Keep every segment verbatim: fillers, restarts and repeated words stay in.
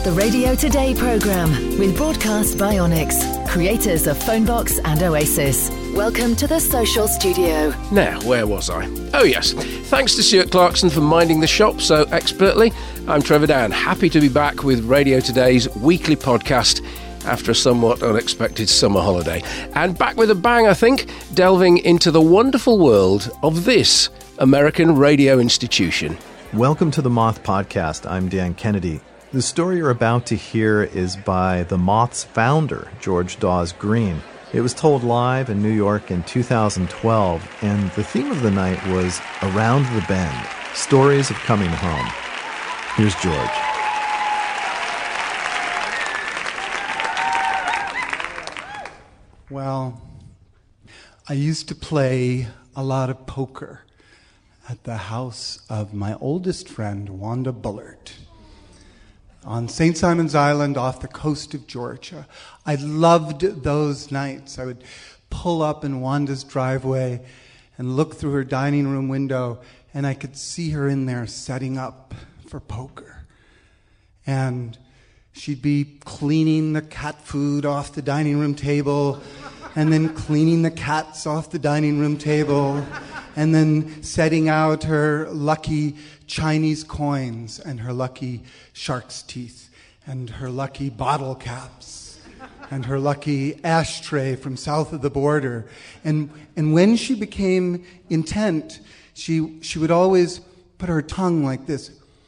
The Radio Today programme with Broadcast by Onyx, creators of Phonebox and Oasis. Welcome to the Social Studio. Now, where was I? Oh yes, thanks to Stuart Clarkson for minding the shop so expertly. I'm Trevor Dan, happy to be back with Radio Today's weekly podcast after a somewhat unexpected summer holiday. And back with a bang, I think, delving into the wonderful world of this American radio institution. Welcome to the Moth Podcast. I'm Dan Kennedy. The story you're about to hear is by the Moth's founder, George Dawes Green. It was told live in New York in two thousand twelve, and the theme of the night was Around the Bend, Stories of Coming Home. Here's George. Well, I used to play a lot of poker at the house of my oldest friend, Wanda Bullard, on Saint Simon's Island off the coast of Georgia. I loved those nights. I would pull up in Wanda's driveway and look through her dining room window, and I could see her in there setting up for poker. And she'd be cleaning the cat food off the dining room table, and then cleaning the cats off the dining room table, and then setting out her lucky Chinese coins and her lucky shark's teeth and her lucky bottle caps and her lucky ashtray from south of the border. And and when she became intent, she she would always put her tongue like this.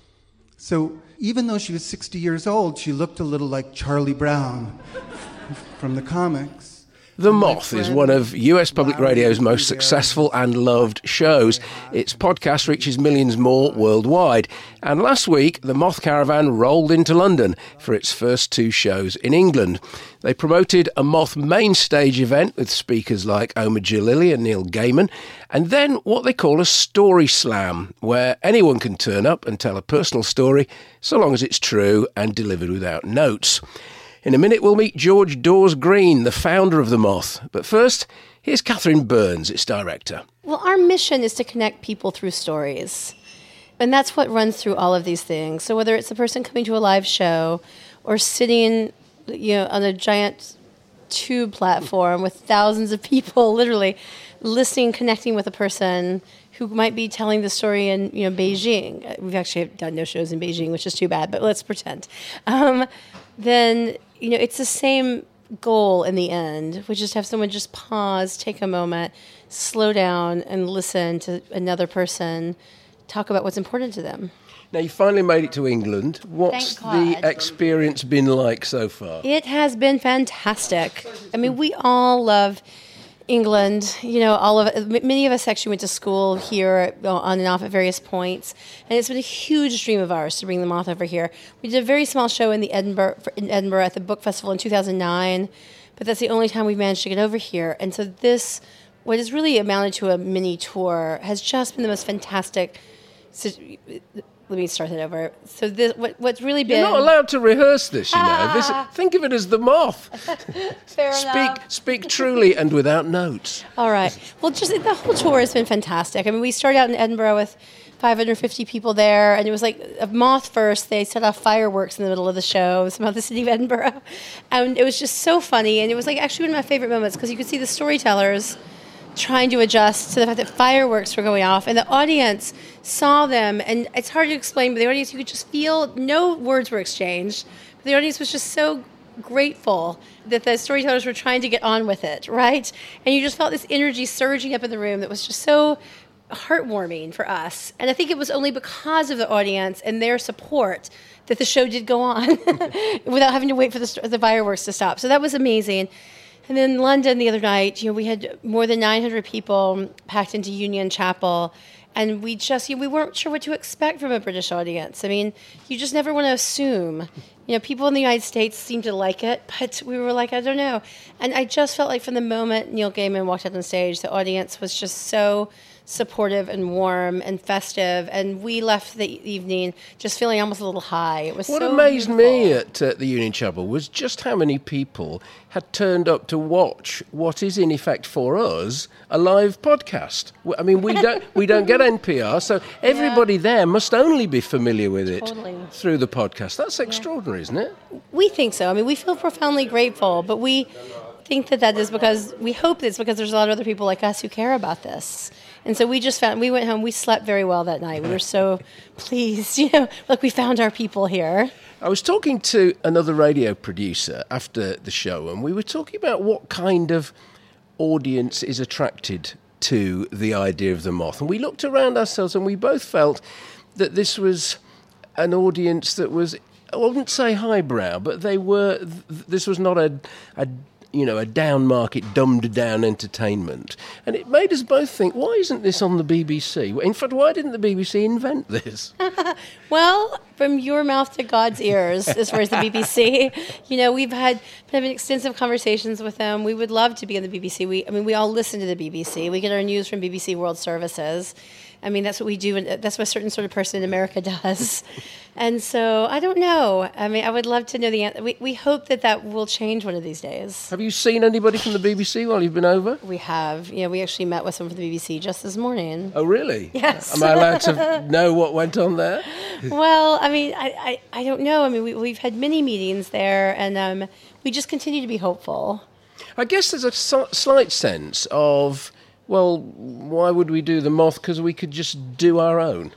So even though she was sixty years old, she looked a little like Charlie Brown from the comics. The Moth is one of U S Public Radio's most successful and loved shows. Its podcast reaches millions more worldwide. And last week, the Moth Caravan rolled into London for its first two shows in England. They promoted a Moth main stage event with speakers like Omar Jalili and Neil Gaiman, and then what they call a story slam, where anyone can turn up and tell a personal story, so long as it's true and delivered without notes. In a minute, we'll meet George Dawes Green, the founder of The Moth. But first, here's Catherine Burns, its director. Well, our mission is to connect people through stories. And that's what runs through all of these things. So whether it's the person coming to a live show or sitting, you know, on a giant tube platform with thousands of people literally listening, connecting with a person who might be telling the story in, you know, Beijing. We've actually done no shows in Beijing, which is too bad, but let's pretend. Um, then, you know, it's the same goal in the end, which is to have someone just pause, take a moment, slow down, and listen to another person talk about what's important to them. Now, you finally made it to England. What's the experience been like so far? It has been fantastic. I mean, we all love England. You know, all of many of us actually went to school here on and off at various points, and it's been a huge dream of ours to bring the Moth over here. We did a very small show in the Edinburgh in Edinburgh at the Book Festival in two thousand nine, but that's the only time we've managed to get over here. And so this, what has really amounted to a mini tour, has just been the most fantastic. Let me start that over. So this, what, what's really been... You're not allowed to rehearse this, you know. This, think of it as The Moth. Fair speak, enough. Speak truly and without notes. All right. Well, just the whole tour has been fantastic. I mean, we started out in Edinburgh with five hundred fifty people there, and it was like a Moth first. They set off fireworks in the middle of the show, somehow the city of Edinburgh. And it was just so funny, and it was like actually one of my favorite moments because you could see the storytellers trying to adjust to the fact that fireworks were going off, and the audience saw them, and it's hard to explain, but the audience, you could just feel, no words were exchanged, but the audience was just so grateful that the storytellers were trying to get on with it, right? And you just felt this energy surging up in the room that was just so heartwarming for us. And I think it was only because of the audience and their support that the show did go on without having to wait for the, the fireworks to stop. So that was amazing. And then London the other night, you know, we had more than nine hundred people packed into Union Chapel, and we just, you know, we weren't sure what to expect from a British audience. I mean, you just never want to assume. You know, people in the United States seem to like it, but we were like, I don't know. And I just felt like from the moment Neil Gaiman walked out on stage, the audience was just so supportive and warm and festive. And we left the evening just feeling almost a little high. It was what so amazed beautiful. me at uh, the Union Chapel was just how many people had turned up to watch what is in effect for us a live podcast. I mean, we don't we don't get N P R, so everybody yeah. there must only be familiar with it totally. through the podcast. That's extraordinary, yeah. isn't it? We think so. I mean, we feel profoundly grateful, but we think that that is because we hope it's because there's a lot of other people like us who care about this. And so we just found, we went home, we slept very well that night. We were so pleased, you know, look, we found our people here. I was talking to another radio producer after the show, and we were talking about what kind of audience is attracted to the idea of the Moth. And we looked around ourselves and we both felt that this was an audience that was, I wouldn't say highbrow, but they were, this was not a, a you know, a down-market, dumbed-down entertainment. And it made us both think, why isn't this on the B B C? In fact, why didn't the B B C invent this? Well, from your mouth to God's ears, as far as the B B C. You know, we've had having extensive conversations with them. We would love to be on the B B C. We, I mean, we all listen to the B B C. We get our news from B B C World Services. I mean, that's what we do, and that's what a certain sort of person in America does. And so, I don't know. I mean, I would love to know the answer. We, we hope that that will change one of these days. Have you seen anybody from the B B C while you've been over? We have. Yeah, we actually met with someone from the B B C just this morning. Oh, really? Yes. Am I allowed to know what went on there? Well, I mean, I, I, I don't know. I mean, we, we've had many meetings there, and um, we just continue to be hopeful. I guess there's a so- slight sense of, well, why would we do the Moth? Because we could just do our own.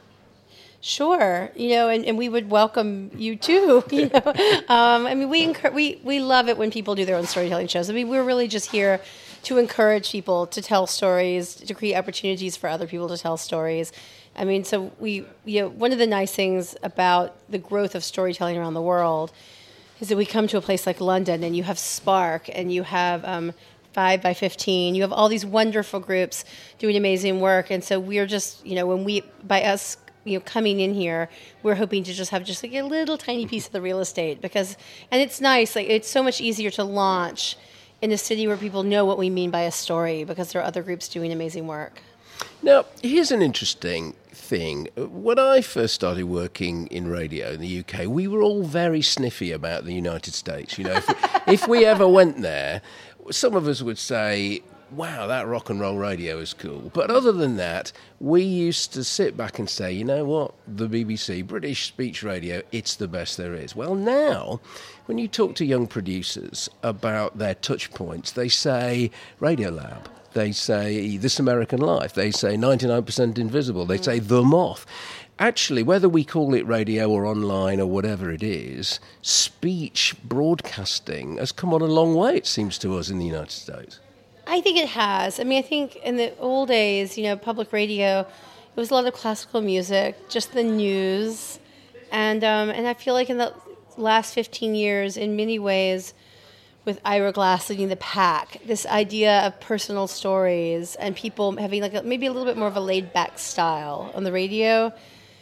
Sure, you know, and, and we would welcome you too. You know, um, I mean, we encourage, we we love it when people do their own storytelling shows. I mean, we're really just here to encourage people to tell stories, to create opportunities for other people to tell stories. I mean, so we, you know, one of the nice things about the growth of storytelling around the world is that we come to a place like London, and you have Spark, and you have um, Five by fifteen. You have all these wonderful groups doing amazing work, and so we're just, you know, when we by us. You know, coming in here, we're hoping to just have just like a little tiny piece of the real estate because, and it's nice, like it's so much easier to launch in a city where people know what we mean by a story because there are other groups doing amazing work. Now, here's an interesting thing. When I first started working in radio in the U K, we were all very sniffy about the United States. You know, if, if we ever went there, some of us would say, wow, that rock and roll radio is cool. But other than that, we used to sit back and say, you know what, the B B C, British Speech Radio, it's the best there is. Well, now, when you talk to young producers about their touch points, they say Radiolab, they say This American Life, they say ninety-nine percent Invisible, they say The Moth. Actually, whether we call it radio or online or whatever it is, speech broadcasting has come on a long way, it seems to us, in the United States. I think it has. I mean, I think in the old days, you know, public radio, it was a lot of classical music, just the news. And um, and I feel like in the last fifteen years, in many ways, with Ira Glass leading the pack, this idea of personal stories and people having like a, maybe a little bit more of a laid-back style on the radio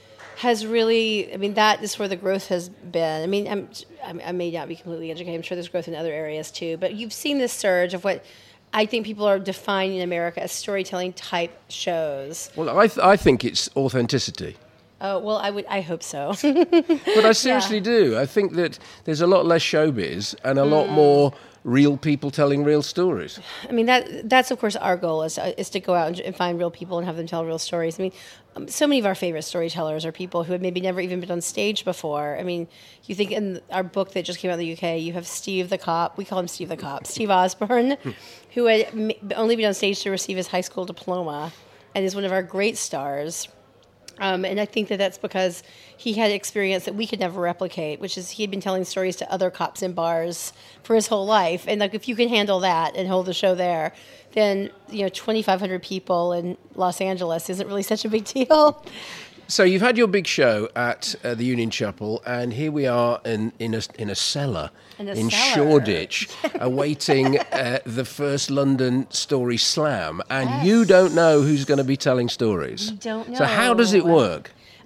has really, I mean, that is where the growth has been. I mean, I'm, I may not be completely educated. I'm sure there's growth in other areas too. But you've seen this surge of what I think people are defining in America as storytelling type shows. Well, I th- I think it's authenticity. Oh, well, I would. I hope so. But I seriously yeah. do. I think that there's a lot less showbiz and a mm. lot more real people telling real stories. I mean, that that's, of course, our goal is, uh, is to go out and, and find real people and have them tell real stories. I mean, um, so many of our favorite storytellers are people who have maybe never even been on stage before. I mean, you think in our book that just came out in the U K, you have Steve the Cop. We call him Steve the Cop. Steve Osborne, who had m- only been on stage to receive his high school diploma and is one of our great stars. Um, and I think that that's because he had experience that we could never replicate, which is he had been telling stories to other cops in bars for his whole life. And like, if you can handle that and hold the show there, then, you know, twenty-five hundred people in Los Angeles isn't really such a big deal. So you've had your big show at uh, the Union Chapel, and here we are in in a, in a cellar in, a in cellar. Shoreditch, awaiting uh, the first London Story Slam, and Yes. you don't know who's going to be telling stories. We don't know. So how does it work?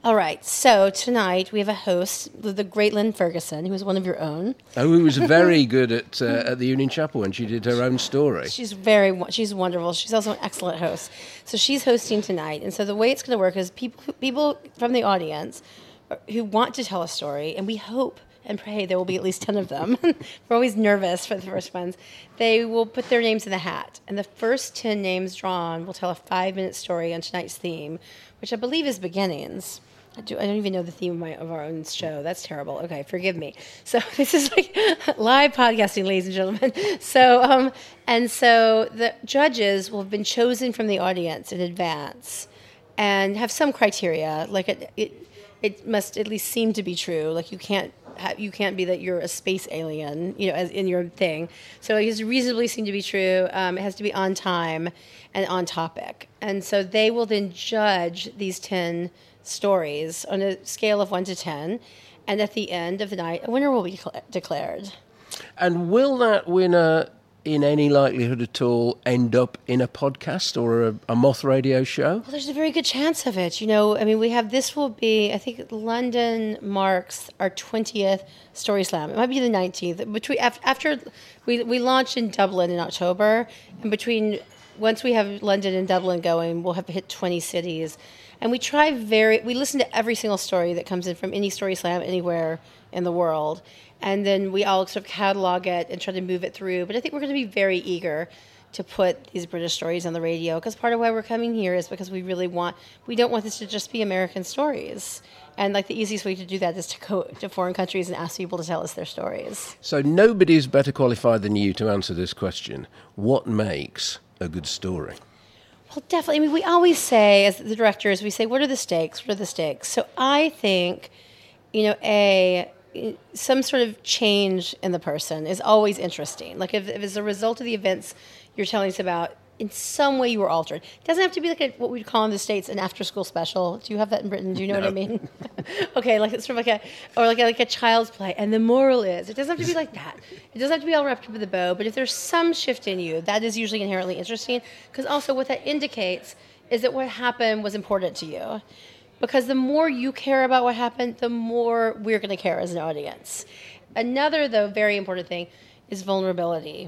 All right, so tonight we have a host, the great Lynn Ferguson, who is one of your own. Oh, who was very good at uh, at the Union Chapel when she did her own story. She's very, she's wonderful. She's also an excellent host. So she's hosting tonight, and so the way it's going to work is people, people from the audience who want to tell a story, and we hope and pray there will be at least ten of them. We're always nervous for the first ones. They will put their names in the hat, and the first ten names drawn will tell a five-minute story on tonight's theme, which I believe is beginnings. I, do, I don't even know the theme of, my, of our own show. That's terrible. Okay, forgive me. So this is like live podcasting, ladies and gentlemen. So, um, and so the judges will have been chosen from the audience in advance and have some criteria. Like it, it, it must at least seem to be true. Like you can't, have, you can't be that you're a space alien, you know, as in your thing. So it has to reasonably seem to be true. Um, it has to be on time and on topic. And so they will then judge these ten stories on a scale of one to ten, and at the end of the night, a winner will be decla- declared. And will that winner, in any likelihood at all, end up in a podcast or a, a Moth radio show? Well, there's a very good chance of it. You know, I mean, we have, this will be, I think London marks our twentieth Story Slam. It might be the nineteenth. Between after we we launched in Dublin in October, and between once we have London and Dublin going, we'll have hit twenty cities. And we try very, we listen to every single story that comes in from any Story Slam anywhere in the world. And then we all sort of catalog it and try to move it through. But I think we're going to be very eager to put these British stories on the radio, because part of why we're coming here is because we really want, we don't want this to just be American stories. And like the easiest way to do that is to go to foreign countries and ask people to tell us their stories. So nobody's better qualified than you to answer this question. What makes a good story? Well, definitely. I mean, we always say, as the directors, we say, what are the stakes? What are the stakes? So I think, you know, a some sort of change in the person is always interesting. Like if, if it's a result of the events you're telling us about, in some way you were altered. It doesn't have to be like a, what we'd call in the States an after-school special. Do you have that in Britain? Do you know no. what I mean? Okay, like it's sort of like a, or like a, like a child's play. And the moral is, it doesn't have to be like that. It doesn't have to be all wrapped up with a bow, but if there's some shift in you, that is usually inherently interesting, because also what that indicates is that what happened was important to you. Because the more you care about what happened, the more we're going to care as an audience. Another, though, very important thing is vulnerability.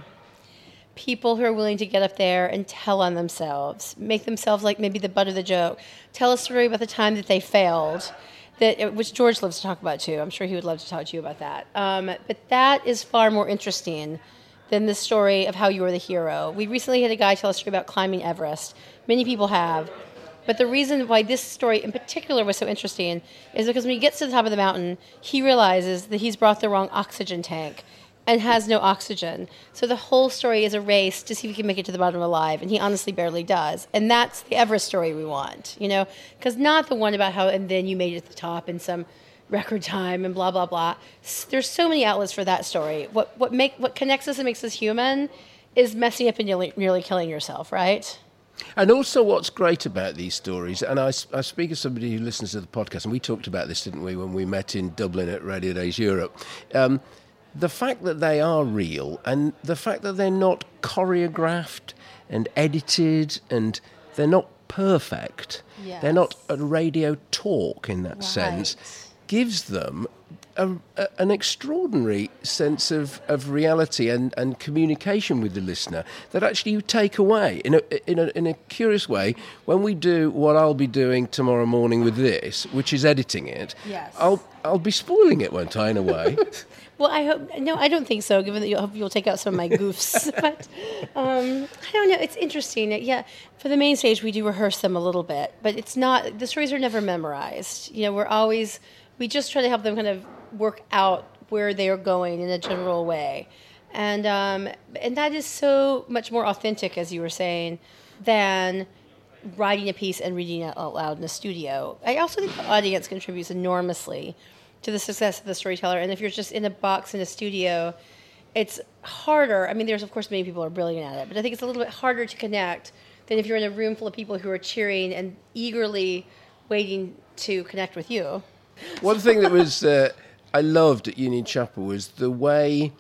People who are willing to get up there and tell on themselves, make themselves like maybe the butt of the joke, tell a story about the time that they failed, that which George loves to talk about too. I'm sure he would love to talk to you about that. Um, but that is far more interesting than the story of how you were the hero. We recently had a guy tell a story about climbing Everest. Many people have. But the reason why this story in particular was so interesting is because when he gets to the top of the mountain, he realizes that he's brought the wrong oxygen tank and has no oxygen. So the whole story is a race to see if he can make it to the bottom alive, and he honestly barely does. And that's the Everest story we want, you know, because not the one about how, and then you made it to the top in some record time and blah, blah, blah. There's so many outlets for that story. What what make what connects us and makes us human is messing up and nearly, nearly killing yourself, right? And also what's great about these stories, and I, I speak as somebody who listens to the podcast, and we talked about this, didn't we, when we met in Dublin at Radio Days Europe, um, the fact that they are real and the fact that they're not choreographed and edited and they're not perfect, yes. They're not a radio talk in that right. sense, gives them a, a, an extraordinary sense of, of reality and, and communication with the listener that actually you take away in a, in a in a curious way. When we do what I'll be doing tomorrow morning with this, which is editing it, yes. I'll I'll be spoiling it, won't I, in a way? Well, I hope no, I don't think so. Given that you'll, you'll take out some of my goofs, but um, I don't know. It's interesting. Yeah, for the main stage, we do rehearse them a little bit, but it's not. The stories are never memorized. You know, we're always we just try to help them kind of work out where they are going in a general way, and um, and that is so much more authentic, as you were saying, than writing a piece and reading it out loud in a studio. I also think the audience contributes enormously to the success of the storyteller. And if you're just in a box in a studio, it's harder. I mean, there's, of course, many people are brilliant at it, but I think it's a little bit harder to connect than if you're in a room full of people who are cheering and eagerly waiting to connect with you. One thing that was uh, I loved at Union Chapel was the way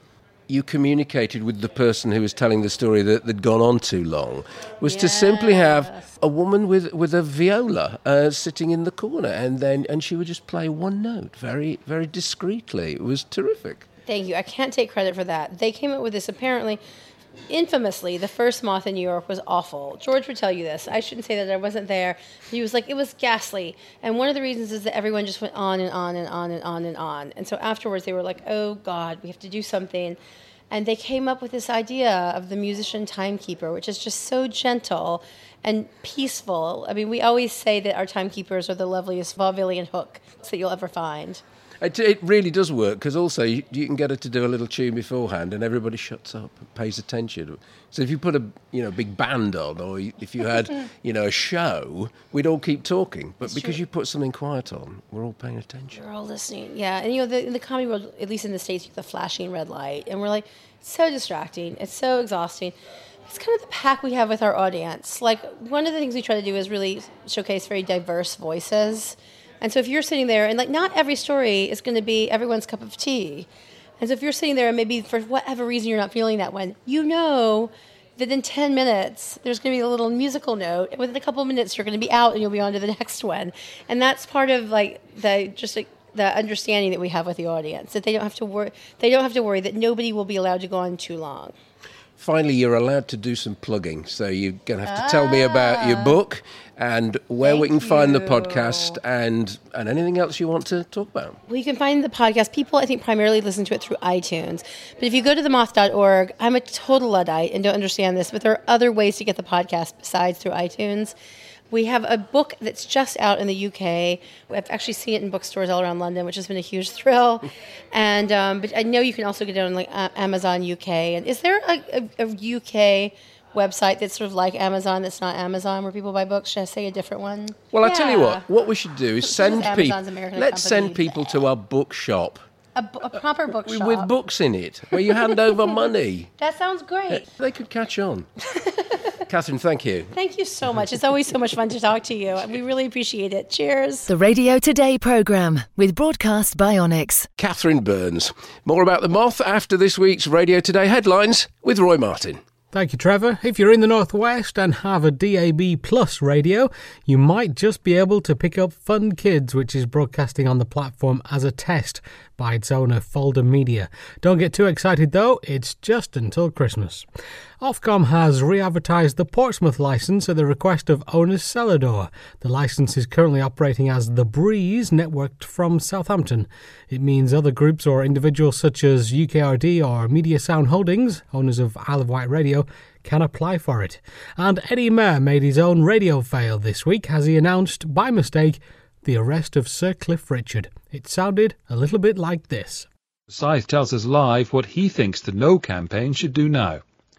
you communicated with the person who was telling the story that had gone on too long was yes. to simply have a woman with with a viola uh, sitting in the corner, and then and she would just play one note very, very discreetly. It was terrific. Thank you. I can't take credit for that. They came up with this apparently... Infamously, the first Moth in New York was awful. George would tell you this. I shouldn't say that I wasn't there. He was like, it was ghastly. And one of the reasons is that everyone just went on and on and on and on and on. And so afterwards they were like, oh, God, we have to do something. And they came up with this idea of the musician timekeeper, which is just so gentle and peaceful. I mean, we always say that our timekeepers are the loveliest vaudevillian hooks that you'll ever find. It, it really does work, because also you, you can get her to do a little tune beforehand and everybody shuts up and pays attention. So if you put a you know big band on, or if you had you know a show, we'd all keep talking. But That's because true. you put something quiet on, we're all paying attention. We're all listening. Yeah, and you know, the, in the comedy world, at least in the States, you have the flashing red light. And we're like, it's so distracting. It's so exhausting. It's kind of the pack we have with our audience. Like, one of the things we try to do is really showcase very diverse voices. And so if you're sitting there, and like not every story is going to be everyone's cup of tea. And so if you're sitting there and maybe for whatever reason you're not feeling that one, you know that in ten minutes there's going to be a little musical note. And within a couple of minutes you're going to be out and you'll be on to the next one. And that's part of like the just like the understanding that we have with the audience, that they don't have to worry. They don't have to worry that nobody will be allowed to go on too long. Finally, you're allowed to do some plugging, so you're going to have to ah. tell me about your book and where Thank we can find the you. podcast and, and anything else you want to talk about. Well, you can find the podcast. People, I think, primarily listen to it through iTunes. But if you go to the moth dot org, I'm a total Luddite and don't understand this, but there are other ways to get the podcast besides through iTunes. We have a book that's just out in the U K. I've actually seen it in bookstores all around London, which has been a huge thrill. And um, but I know you can also get it on like uh, Amazon U K. And is there a, a, a U K website that's sort of like Amazon that's not Amazon, where people buy books? Should I say a different one? Well, yeah. I tell you what. What we should do is send people. Let's company. send people to our bookshop. A, b- a proper bookshop. With books in it, where you hand over money. That sounds great. They could catch on. Catherine, thank you. Thank you so much. It's always so much fun to talk to you. We really appreciate it. Cheers. The Radio Today programme with Broadcast by Onyx. Catherine Burns. More about the Moth after this week's Radio Today headlines with Roy Martin. Thank you, Trevor. If you're in the Northwest and have a D A B Plus radio, you might just be able to pick up Fun Kids, which is broadcasting on the platform as a test by its owner, Folder Media. Don't get too excited, though. It's just until Christmas. Ofcom has re-advertised the Portsmouth licence at the request of owners Celador. The licence is currently operating as The Breeze, networked from Southampton. It means other groups or individuals such as U K R D or Media Sound Holdings, owners of Isle of Wight Radio, can apply for it. And Eddie Mair made his own radio fail this week as he announced, by mistake, the arrest of Sir Cliff Richard. It sounded a little bit like this. Scythe tells us live what he thinks the No campaign should do now.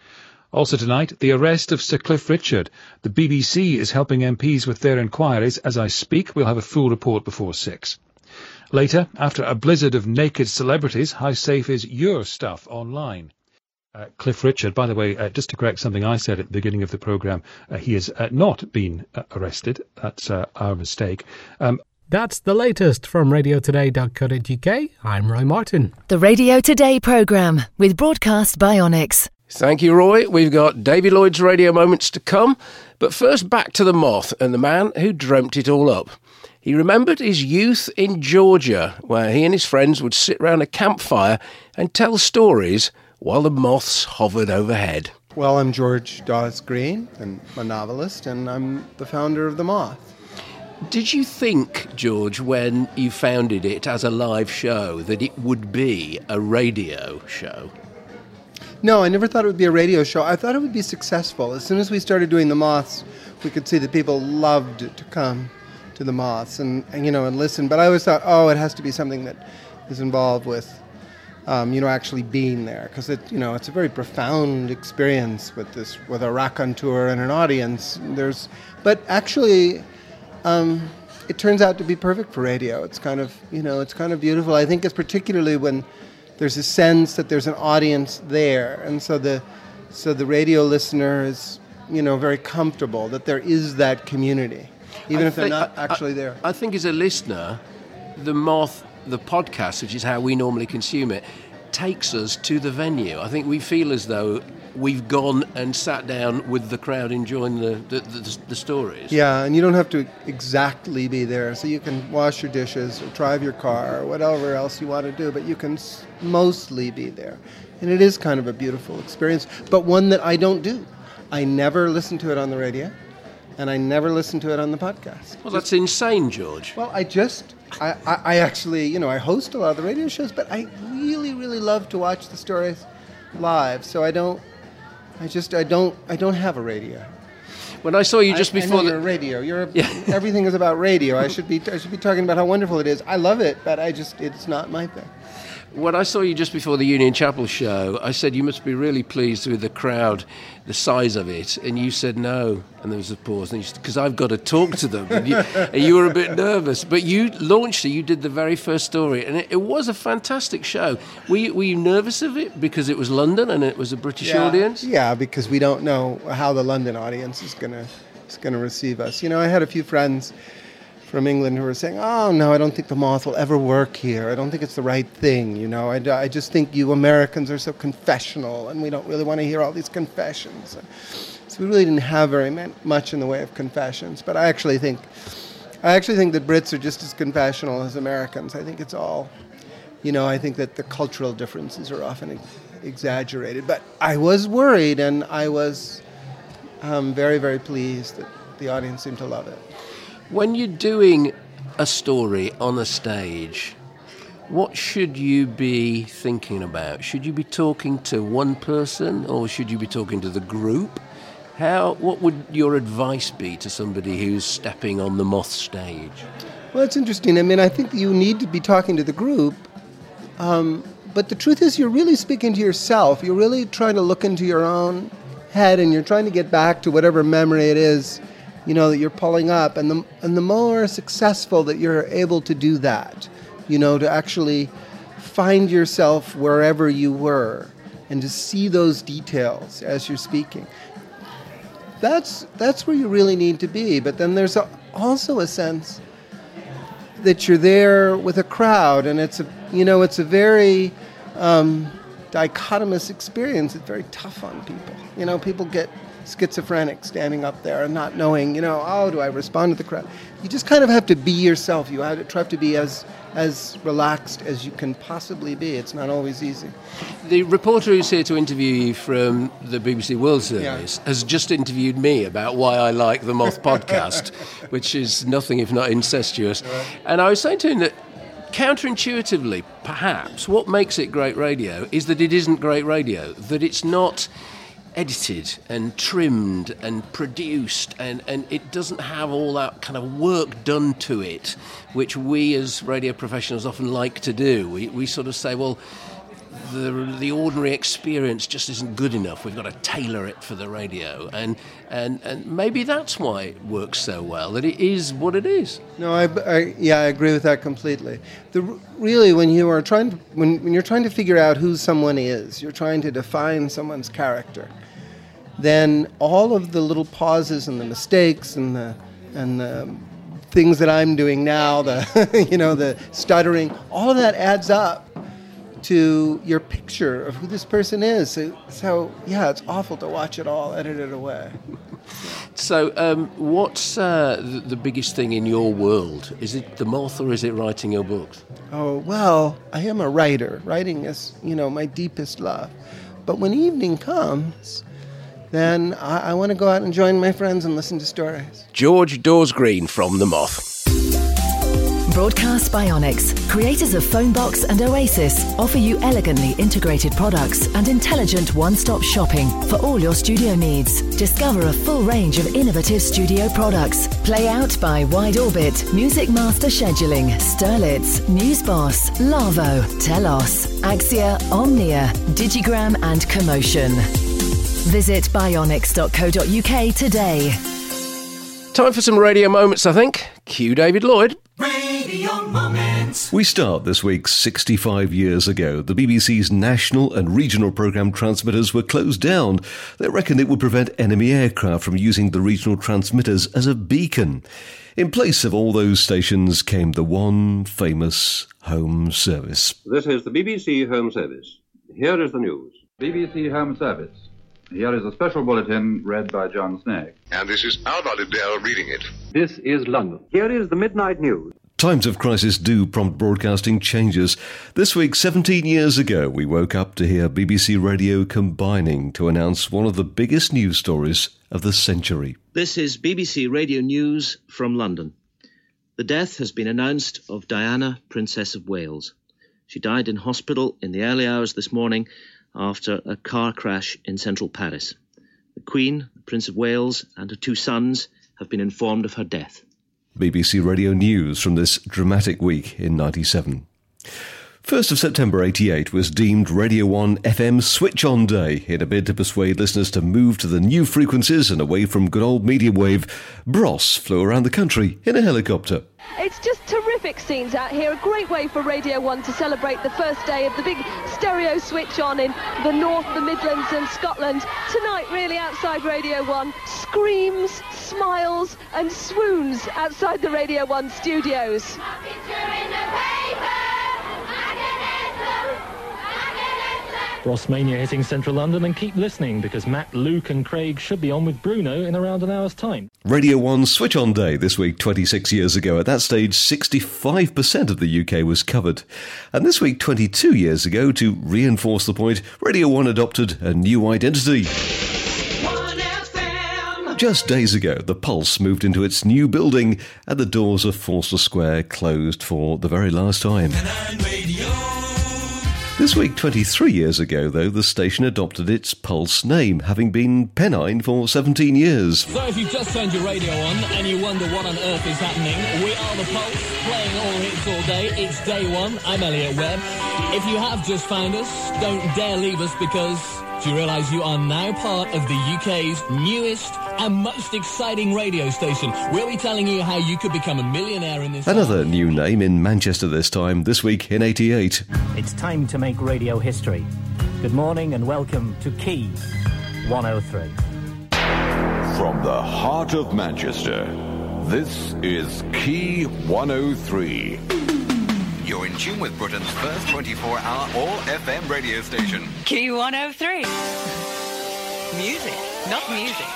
Also tonight, the arrest of Sir Cliff Richard. The B B C is helping M Ps with their inquiries. As I speak, we'll have a full report before six. Later, after a blizzard of naked celebrities, how safe is your stuff online? Uh, Cliff Richard, by the way, uh, just to correct something I said at the beginning of the programme, uh, he has uh, not been uh, arrested. That's uh, our mistake. Um, That's the latest from radio today dot co dot U K. I'm Roy Martin. The Radio Today programme with Broadcast by Onyx. Thank you, Roy. We've got Davy Lloyd's radio moments to come. But first, back to the Moth and the man who dreamt it all up. He remembered his youth in Georgia, where he and his friends would sit round a campfire and tell stories while the moths hovered overhead. Well, I'm George Dawes Green, and I'm a novelist, and I'm the founder of The Moth. Did you think, George, when you founded it as a live show, that it would be a radio show? No, I never thought it would be a radio show. I thought it would be successful. As soon as we started doing The Moths, we could see that people loved to come to The Moths and, and you know, and listen. But I always thought, oh, it has to be something that is involved with Um, you know, actually being there, because it, you know, it's a very profound experience with this, with a raconteur and an audience. There's, but actually, um, it turns out to be perfect for radio. It's kind of, you know, it's kind of beautiful. I think it's particularly when there's a sense that there's an audience there, and so the, so the radio listener is, you know, very comfortable that there is that community, even I if they're think, not I, actually I, there. I think as a listener, the Moth, the podcast, which is how we normally consume it, takes us to the venue. I think we feel as though we've gone and sat down with the crowd enjoying the, the, the, the stories. Yeah, and you don't have to exactly be there. So you can wash your dishes or drive your car or whatever else you want to do, but you can s- mostly be there. And it is kind of a beautiful experience, but one that I don't do. I never listen to it on the radio, and I never listen to it on the podcast. Well, that's insane, George. Well, I just, I, I, I actually, you know, I host a lot of the radio shows, but I really, really love to watch the stories live. So I don't, I just, I don't, I don't have a radio. When I saw you just I, before I know the you're a radio, you're a, Yeah. everything is about radio. I should be, I should be talking about how wonderful it is. I love it, but I just, it's not my thing. When I saw you just before the Union Chapel show, I said you must be really pleased with the crowd, the size of it, and you said no. And there was a pause, and you said, because I've got to talk to them. And you, and you were a bit nervous, but you launched it. You did the very first story, and it, it was a fantastic show. Were you, were you nervous of it because it was London and it was a British yeah. audience? Yeah, because we don't know how the London audience is gonna is gonna receive us. You know, I had a few friends from England who were saying, oh, no, I don't think the Moth will ever work here. I don't think it's the right thing, you know. I, I just think you Americans are so confessional, and we don't really want to hear all these confessions. So we really didn't have very much in the way of confessions. But I actually think, I actually think that Brits are just as confessional as Americans. I think it's all, you know, I think that the cultural differences are often ex- exaggerated. But I was worried, and I was um, very, very pleased that the audience seemed to love it. When you're doing a story on a stage, what should you be thinking about? Should you be talking to one person, or should you be talking to the group? How? What would your advice be to somebody who's stepping on the Moth stage? Well, it's interesting. I mean, I think you need to be talking to the group, um, but the truth is you're really speaking to yourself. You're really trying to look into your own head, and you're trying to get back to whatever memory it is, you know, that you're pulling up. And the and the more successful that you're able to do that, you know, to actually find yourself wherever you were and to see those details as you're speaking, that's that's where you really need to be. But then there's a, also a sense that you're there with a crowd, and it's a, you know, it's a very um, dichotomous experience. It's very tough on people. You know, people get schizophrenic standing up there and not knowing, you know, oh, do I respond to the crowd? You just kind of have to be yourself. You have to try to be as as relaxed as you can possibly be. It's not always easy. The reporter who's here to interview you from the B B C World Service Yeah. has just interviewed me about why I like the Moth podcast, which is nothing if not incestuous. Right. And I was saying to him that counterintuitively, perhaps, what makes it great radio is that it isn't great radio, that it's not edited and trimmed and produced, and, and it doesn't have all that kind of work done to it, which we as radio professionals often like to do. We we sort of say, well, the the ordinary experience just isn't good enough. We've got to tailor it for the radio, and and, and maybe that's why it works so well, that it is what it is. No, I, I yeah, I agree with that completely. The really, when you are trying to, when when you're trying to figure out who someone is, you're trying to define someone's character, then all of the little pauses and the mistakes and the and the things that I'm doing now, the you know, the stuttering, all of that adds up to your picture of who this person is. So, so yeah, it's awful to watch it all edited away. So, um, what's uh, the, the biggest thing in your world? Is it the Moth, or is it writing your books? Oh, well, I am a writer. Writing is, you know, my deepest love. But when evening comes, then I, I want to go out and join my friends and listen to stories. George Dawes Green from the Moth. Broadcast Bionics, creators of Phonebox and Oasis, offer you elegantly integrated products and intelligent one-stop shopping for all your studio needs. Discover a full range of innovative studio products. Play Out by Wide Orbit, Music Master Scheduling, Sterlitz, Newsboss, Lavo, Telos, Axia, Omnia, Digigram and Commotion. Visit bionics dot co dot uk today. Time for some radio moments, I think. Cue David Lloyd. Radio Moments. We start this week sixty-five years ago. The B B C's national and regional programme transmitters were closed down. They reckoned it would prevent enemy aircraft from using the regional transmitters as a beacon. In place of all those stations came the one famous Home Service. This is the B B C Home Service. here is the news. B B C Home Service. Here is a special bulletin read by John Snagg. And this is Alva Liddell reading it. This is London. Here is the midnight news. Times of crisis do prompt broadcasting changes. This week, seventeen years ago, we woke up to hear B B C Radio combining to announce one of the biggest news stories of the century. This is B B C Radio News from London. The death has been announced of Diana, Princess of Wales. She died in hospital in the early hours this morning after a car crash in central Paris. The Queen, the Prince of Wales, and her two sons have been informed of her death. B B C Radio News from this dramatic week in ninety-seven. first of September eighty-eight was deemed Radio one F M switch-on day in a bid to persuade listeners to move to the new frequencies and away from good old medium wave. Bros flew around the country in a helicopter. It's just terrific scenes out here. A great way for Radio one to celebrate the first day of the big stereo switch on in the North, the Midlands and Scotland. Tonight, really, outside Radio one, screams, smiles and swoons outside the Radio one studios. Brosmania hitting central London, and keep listening because Matt, Luke and Craig should be on with Bruno in around an hour's time. Radio one Switch On Day this week, twenty-six years ago. At that stage, sixty-five percent of the U K was covered. And this week, twenty-two years ago, to reinforce the point, Radio one adopted a new identity. Just days ago, the Pulse moved into its new building and the doors of Forster Square closed for the very last time. This week, twenty-three years ago, though, the station adopted its Pulse name, having been Pennine for seventeen years. So if you've just turned your radio on and you wonder what on earth is happening, we are the Pulse, playing all hits all day. It's day one. I'm Elliot Webb. If you have just found us, don't dare leave us because do you realise you are now part of the U K's newest and most exciting radio station? We'll be telling you how you could become a millionaire in this... Another time. New name in Manchester this time, this week in eighty-eight. It's time to make radio history. Good morning and welcome to Key one oh three. From the heart of Manchester, this is Key one oh three. You're in tune with Britain's first twenty-four hour all-F M radio station. Key one oh three. Music, not music.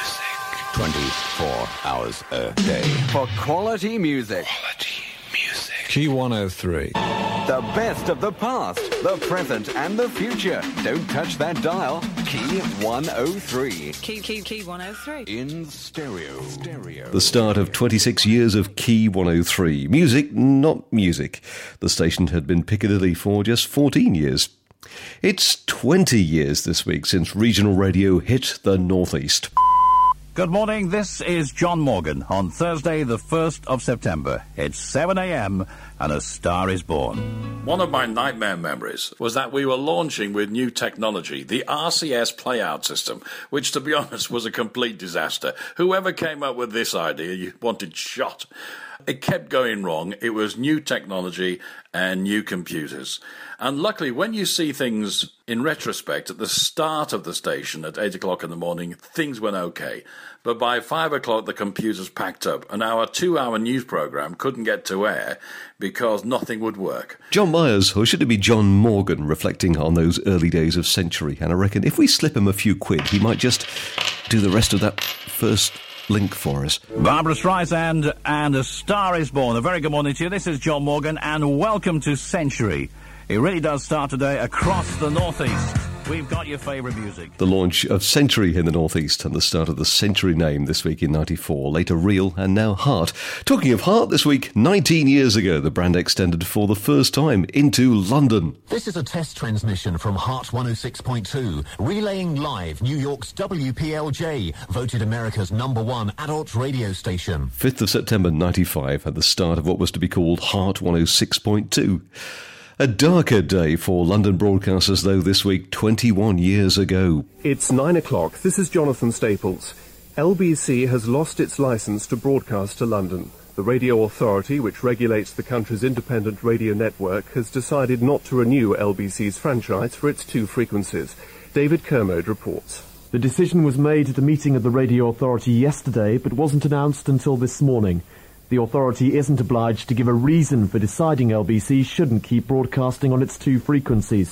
twenty-four hours a day. For quality music. Quality music. Key one oh three. The best of the past, the present and the future. Don't touch that dial. Key one oh three. Key, key, key one oh three. In stereo. Stereo. The start of twenty-six years of Key one oh three. Music, not music. The station had been Piccadilly for just fourteen years. It's twenty years this week since regional radio hit the Northeast. Good morning, this is John Morgan on Thursday the first of September. It's seven a.m. and a star is born. One of my nightmare memories was that we were launching with new technology, the R C S playout system, which to be honest was a complete disaster. Whoever came up with this idea you wanted shot. It kept going wrong. It was new technology and new computers. And luckily, when you see things in retrospect, at the start of the station at eight o'clock in the morning, things went okay. But by five o'clock, the computers packed up, and our two-hour news programme couldn't get to air because nothing would work. John Myers, or should it be John Morgan, reflecting on those early days of Century. And I reckon if we slip him a few quid, he might just do the rest of that first link for us. Barbara Streisand and A Star is Born. A very good morning to you. This is John Morgan and welcome to Century. It really does start today across the Northeast. We've got your favourite music. The launch of Century in the Northeast and the start of the Century name this week in ninety-four. Later Real and now Heart. Talking of Heart, this week, nineteen years ago, the brand extended for the first time into London. This is a test transmission from Heart one oh six point two, relaying live New York's W P L J, voted America's number one adult radio station. fifth of September ninety-five at the start of what was to be called Heart one oh six point two. A darker day for London broadcasters, though, this week, twenty-one years ago. It's nine o'clock. This is Jonathan Staples. L B C has lost its licence to broadcast to London. The Radio Authority, which regulates the country's independent radio network, has decided not to renew L B C's franchise for its two frequencies. David Kermode reports. The decision was made at a meeting of the Radio Authority yesterday, but wasn't announced until this morning. The authority isn't obliged to give a reason for deciding L B C shouldn't keep broadcasting on its two frequencies.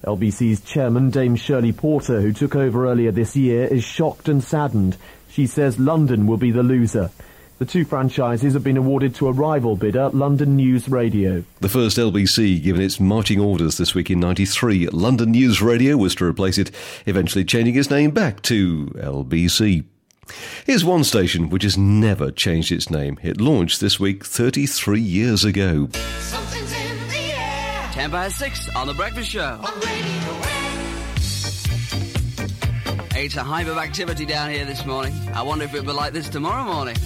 L B C's chairman, Dame Shirley Porter, who took over earlier this year, is shocked and saddened. She says London will be the loser. The two franchises have been awarded to a rival bidder, London News Radio. The first L B C given its marching orders this week in ninety-three. London News Radio was to replace it, eventually changing its name back to L B C. Here's one station which has never changed its name. It launched this week thirty-three years ago. Something's in the air. Ten past six on The Breakfast Show. On Radio It's a hive of activity down here this morning. I wonder if it'll be like this tomorrow morning.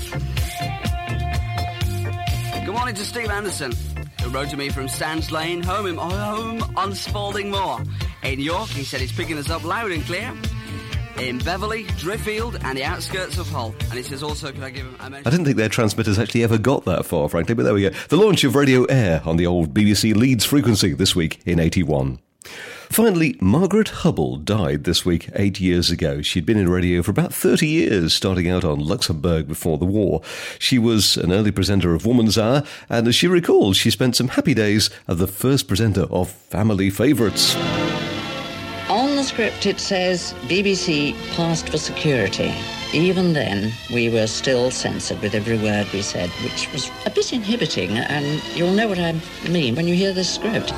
Good morning to Steve Anderson, who wrote to me from Sands Lane, home, in, home on Spalding Moor. In York, he said he's picking us up loud and clear. In Beverley, Driffield and the outskirts of Hull. And he says also, could I give him a mention? I didn't think their transmitters actually ever got that far, frankly, but there we go. The launch of Radio Air on the old B B C Leeds frequency this week in eighty-one. Finally, Margaret Hubble died this week eight years ago. She'd been in radio for about thirty years, starting out on Luxembourg before the war. She was an early presenter of Woman's Hour, and as she recalls, she spent some happy days as the first presenter of Family Favourites. On the script it says B B C passed for security. Even then, we were still censored with every word we said, which was a bit inhibiting, and you'll know what I mean when you hear this script.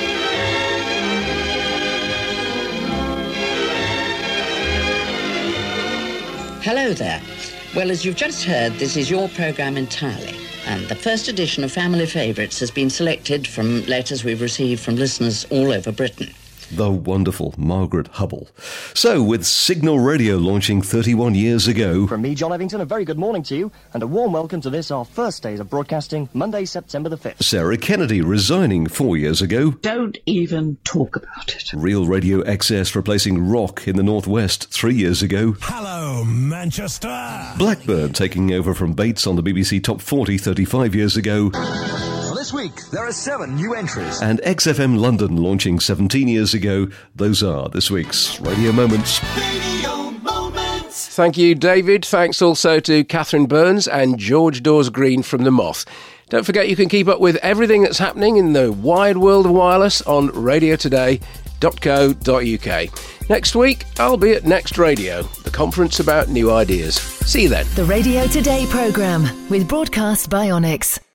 Hello there. Well, as you've just heard, this is your programme entirely. And the first edition of Family Favourites has been selected from letters we've received from listeners all over Britain. The wonderful Margaret Hubble. So, with Signal Radio launching thirty-one years ago... From me, John Evington, a very good morning to you, and a warm welcome to this, our first days of broadcasting, Monday, September the fifth. Sarah Kennedy resigning four years ago. Don't even talk about it. Real Radio X S replacing Rock in the Northwest three years ago. Hello, Manchester! Blackburn taking over from Bates on the B B C Top forty thirty-five years ago. This week, there are seven new entries. And X F M London launching seventeen years ago. Those are this week's Radio Moments. Radio Moments. Thank you, David. Thanks also to Catherine Burns and George Dawes Green from The Moth. Don't forget you can keep up with everything that's happening in the wide world of wireless on radio today dot co dot uk. Next week, I'll be at Next Radio, the conference about new ideas. See you then. The Radio Today programme with Broadcast by Onyx.